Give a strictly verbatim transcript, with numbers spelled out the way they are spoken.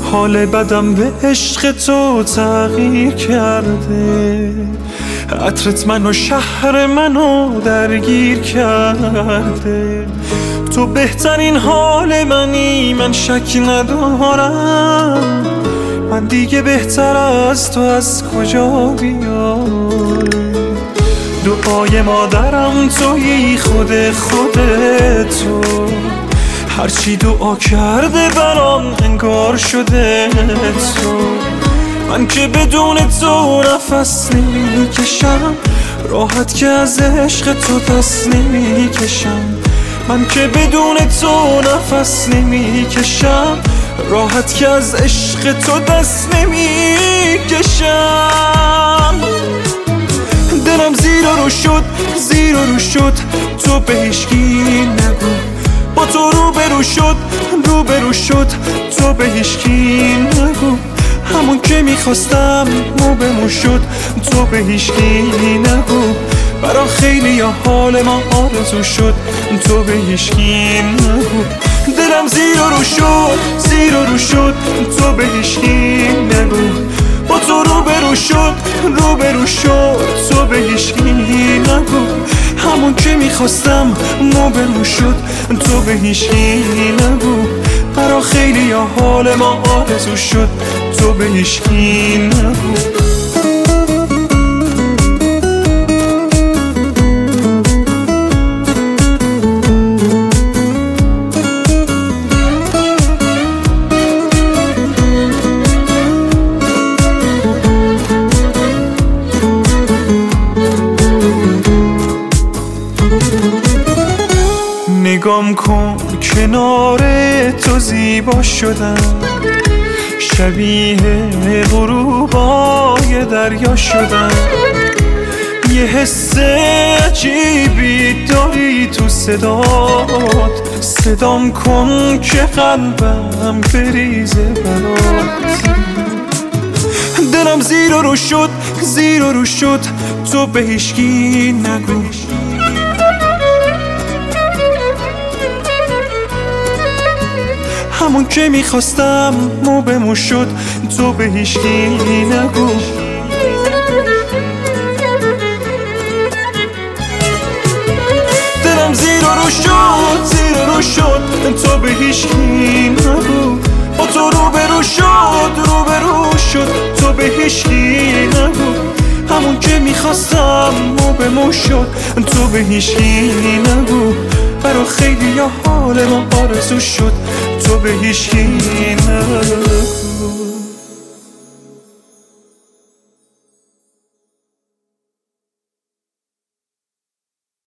حال بدم به عشق تو تغییر کرده، عطرت منو شهر منو درگیر کرده. تو بهترین حال منی، من شک ندارم، من دیگه بهتر از تو از کجا بیارم. دعای مادرم تویی، خود خودتو، هرچی دعا کرده برام انگار شده تو. من که بدون تو نفس نمیکشم، راحت که از عشق تو دست نمیکشم. من که بدون تو نفس نمیکشم، راحت که از عشق تو دست نمیکشم. دلم زیر و رو شد، زیر و رو شد، تو به هیچکی نگو. با تو رو برو شد، رو برو شد، تو به هیچکی نگو. همون که میخواستم مو به مو شد، تو به هیچکی نگو. برا خیلی یا حال ما آرزو شد، تو به هیچکی نگو. دلم زیر و رو شد، زیر و رو شد، تو به هیچکی نگو. با تو رو برو شد، رو برو شد، تو به هیچکی نگو. همون که میخواستم مو به مو شد، تو به هیچکی نگو. برا خیلی یا حال ما آرزو شد، تو به هیچکی نگو. نگام کن کنار تو زیبا شدم، شبیه غروبای دریا شدم. یه حس عجیبی داری تو صدات، صدام کن که قلبم بریزه برات. دلم زیر و رو شد، زیر و رو شد، تو به هیچکی نگو. همون که میخواستم مو به مو شد، تو به هیچکی نگو. دلم زیر و رو شد، زیر و رو شد، تو به هیچکی نگو. با تو رو برو شد، رو برو شد، تو به هیچکی نگو. همون که میخواستم مو به مو شد، تو به هیچکی نگو. برا خیلی یا حال ما آرزو شد، تو به هیچکی نگو.